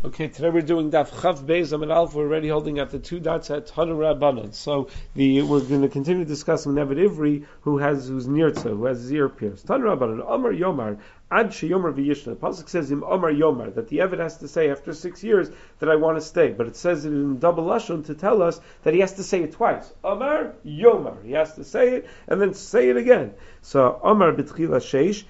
Okay, today we're doing Daf Chav Beis Amud Aleph. We're already holding at the two dots at Tanu Rabbanan. So we're going to continue discussing Nevid Ivri, who's Nirtza, who has his ear pierced. Tanu Rabbanan, Amar Yomar, Ad Sheyomar V'Yishna. The pasuk says in Amar Yomar that the Eved has to say after 6 years that I want to stay, but it says it in double lashon to tell us that he has to say it twice. Amar Yomar. He has to say it and then say it again. So Amar B'Tchila Sheish.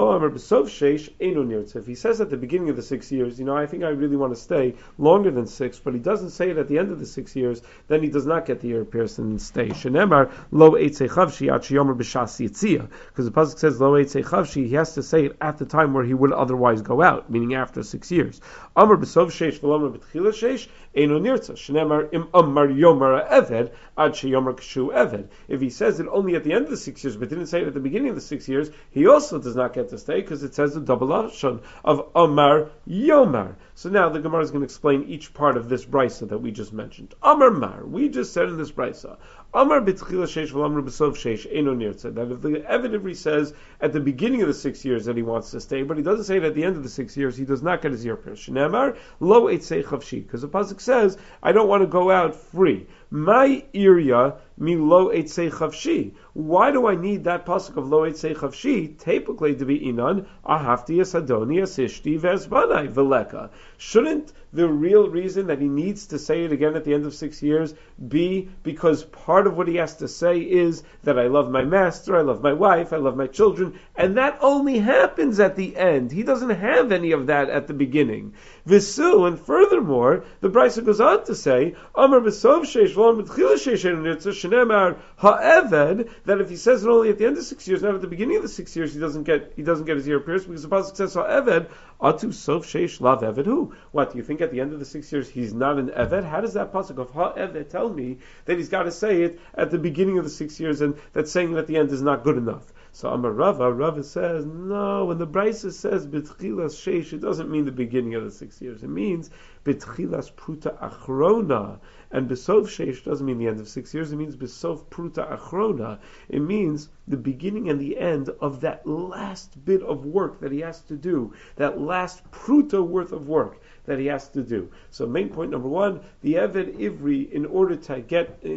If he says at the beginning of the 6 years, I think I really want to stay longer than 6, but he doesn't say it at the end of the 6 years, then he does not get the ear pierced and stay. Shenemar lo eitzei at sheyomer b'shas yitzia, because the pasuk says lo eitzei chavshi, he has to say it at the time where he would otherwise go out, meaning after 6 years. Amar b'sov sheish v'lomer b'tchila sheish eino nirtza. Shenemar im amar yomer eved ad sheyomer kshu eved. If he says it only at the end of the 6 years, but didn't say it at the beginning of the 6 years, he also does not get to stay because it says the double lashon of Amar Yomar. So now the Gemara is going to explain each part of this brisa that we just mentioned. Amar Mar, we just said in this brisa, Amar b'tchila sheish v'lamar b'sov sheish eino nirtza, that if the Eved Ivri says at the beginning of the 6 years that he wants to stay, but he doesn't say it at the end of the 6 years, he does not get his ear pierced. Shneimar lo eitzei chavshi, because the pasuk says, I don't want to go out free. My irya mi lo eitzei chavshi. Why do I need that pasuk of lo eitzei chavshi? Typically to be inan ahafti es adoni es ishti ve'ezbanai veleka. Shouldn't the real reason that he needs to say it again at the end of 6 years be because part of what he has to say is that I love my master, I love my wife, I love my children, and that only happens at the end. He doesn't have any of that at the beginning. Visu, and furthermore, the Brisa goes on to say, Amar b'sov sheish v'lam b'tchila sheish nirtza shenemar ha'eved, that if he says it only at the end of 6 years, not at the beginning of the 6 years, he doesn't get his ear pierced, because the pasuk says ha'eved atu sov sheish lav eved hu. What, do you think at the end of the 6 years he's not an eved? How does that pasuk of ha'eved tell me that he's got to say it at the beginning of the 6 years, and that saying it at the end is not good enough? So Amar Rava says, no, when the Brisa says B'tchilas Sheish, it doesn't mean the beginning of the 6 years. It means B'tchilas Pruta Achrona. And B'sov Sheish doesn't mean the end of 6 years, it means B'sov Pruta Achrona. It means the beginning and the end of that last bit of work that he has to do, that last Pruta worth of work that he has to do. So main point number one, the Eved Ivri, in order for the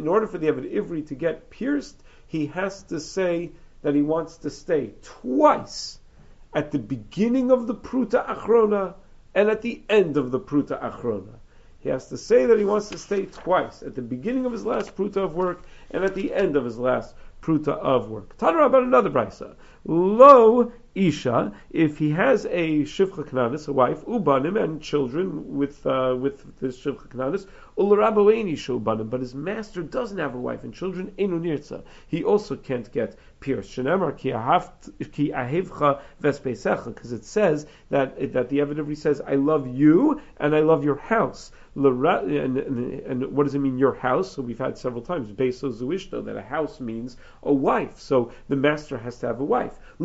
Eved Ivri to get pierced, he has to say that he wants to stay twice, at the beginning of the Pruta Achrona and at the end of the Pruta Achrona. He has to say that he wants to stay twice, at the beginning of his last Pruta of work and at the end of his last Pruta of work. Tanra about another brisa. Lo Isha, if he has a Shivcha Knanis, a wife, Ubanim, and children with this Shivcha Knanis, Ularabo Eini Shubanim, but his master doesn't have a wife and children, Einu Nirtza. He also can't get pierced. Shenemar ki ahevcha vespesecha, because it says that the Eved Ivri says, I love you and I love your house. And what does it mean, your house? So we've had several times, Beso Zuishto, that a house means a wife. So the master has to have a wife. If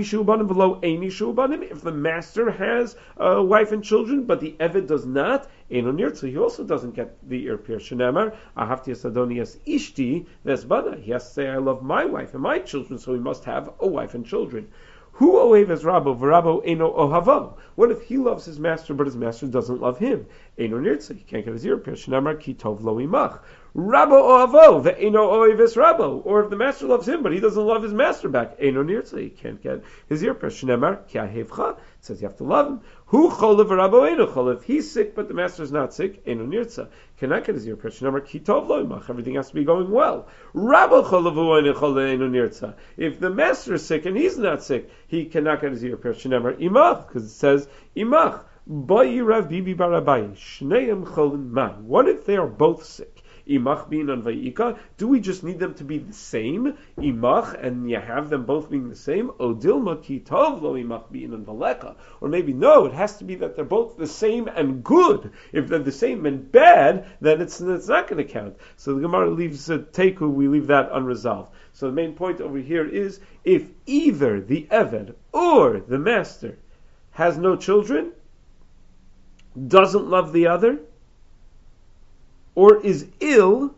the master has a wife and children, but the Eved does not, so he also doesn't get the ear pierced. Shenemar, ahafti es adoni es ishti vesbana. He has to say, I love my wife and my children, so he must have a wife and children. Who ohev es rabo v'rabo eno ohavo? What if he loves his master, but his master doesn't love him? Eno nirtza, he can't get his ear pierced. Shenemar ki tov lo imach. Rabo ohavo ve'eno ohev es rabo. Or if the master loves him, but he doesn't love his master back, eno nirtza, he can't get his ear pierced. Shenemar ki ahevcha. It says you have to love him. Who cholev v'rabo eno cholev? He's sick, but the master is not sick. Eno nirtza, cannot get his ear pierced. Shenemar ki tov lo imach. Everything has to be going well. Rabo cholev v'eno cholev eno nirtza. If the master is sick and he's not sick, he cannot get his ear pierced. Shenemar imach, because it says imach. Bayi Rav Bibi Barabai Shneim Cholim Man. What if they are both sick? Imach bin and Vayika. Do we just need them to be the same? Imach, and you have them both being the same? Odilma ki tov lo imach bin and Valeka. Or maybe no, it has to be that they're both the same and good. If they're the same and bad, then it's not going to count. So the Gemara leaves Teku, we leave that unresolved. So the main point over here is, if either the Eved or the master has no children, doesn't love the other, or is ill,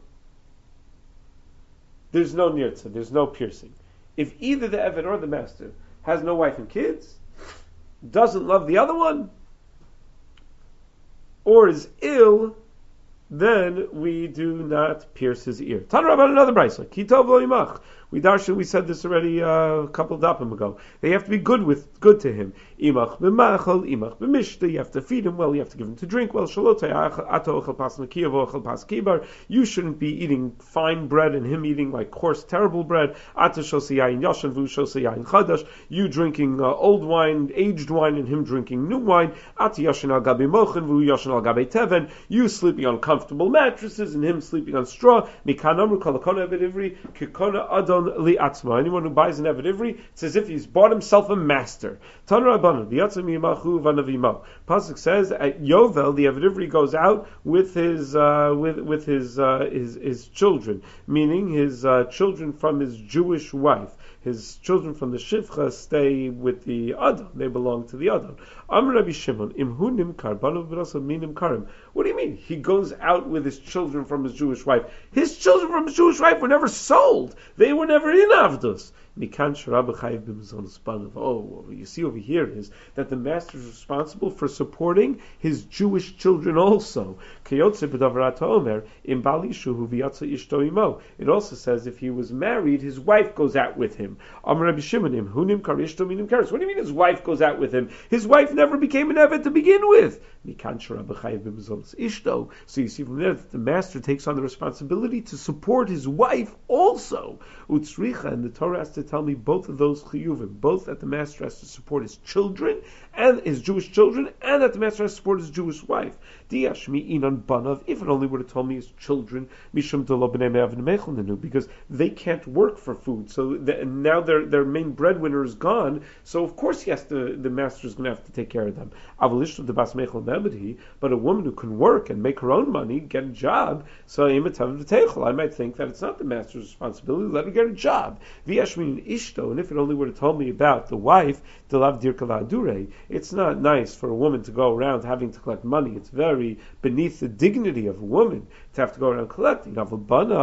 there's no nirtza, there's no piercing. If either the Eved or the master has no wife and kids, doesn't love the other one, or is ill, then we do not pierce his ear. Tanra about another brayso. Kitov lo imach. We said this already a couple of dapim ago. They have to be good to him. Imach b'machal, imach b'mishta. You have to feed him well. You have to give him to drink well. Shalotay ato ochel pas nakiyav ochel pas kibar. You shouldn't be eating fine bread and him eating like coarse, terrible bread. Ato shosayayin yashan vu shosayayin chadash. You drinking old wine, aged wine, and him drinking new wine. Ato yashan al gabi mochen vu yashan al gabi teven. You sleeping on comfortable mattresses and him sleeping on straw. Mikanamru kolakona eved ivri kikona adon li atzma. Anyone who buys an eved ivri, it's as if he's bought himself a master. Tanra abana v'yatzim yimachu vanavimo. Pasuk says at Yovel the eved ivri goes out with his children, meaning his children from his Jewish wife. His children from the Shivcha stay with the Adon. They belong to the Adon. Amr Rabbi Shimon, imhu nimkar, banav b'rasav minim karim. What do you mean? He goes out with his children from his Jewish wife. His children from his Jewish wife were never sold. They were never in Avdus. Oh, what you see over here is that the master is responsible for supporting his Jewish children also. It also says if he was married, his wife goes out with him. What do you mean his wife goes out with him? His wife never became an Evet to begin with. So you see from there that the master takes on the responsibility to support his wife also. And the Torah has to tell me both of those chiyuvim, both that the master has to support his children and his Jewish children, and that the master has to support his Jewish wife. If it only would have told me his children, because they can't work for food, so now their main breadwinner is gone. So of course the master is going to have to take care of them. But a woman who can work and make her own money, get a job, so I might think that it's not the master's responsibility. Let her get a job. And if it only would have told me about the wife, it's not nice for a woman to go around having to collect money. It's very beneath the dignity of a woman to have to go around collecting. But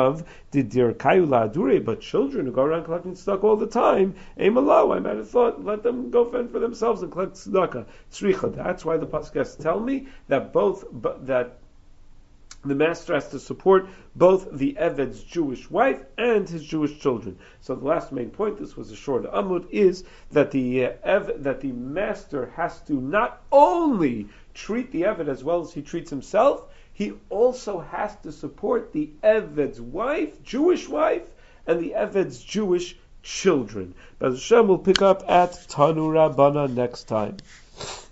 children who go around collecting tzedakah all the time, I might have thought, let them go fend for themselves and collect tzedakah. That's why the pasuk has to tell me that that the master has to support both the Eved's Jewish wife and his Jewish children. So the last main point, this was a short Amud, is that the master has to not only treat the Eved as well as he treats himself, he also has to support the Eved's wife, Jewish wife, and the Eved's Jewish children. But Hashem will pick up at Tanu Rabbana next time.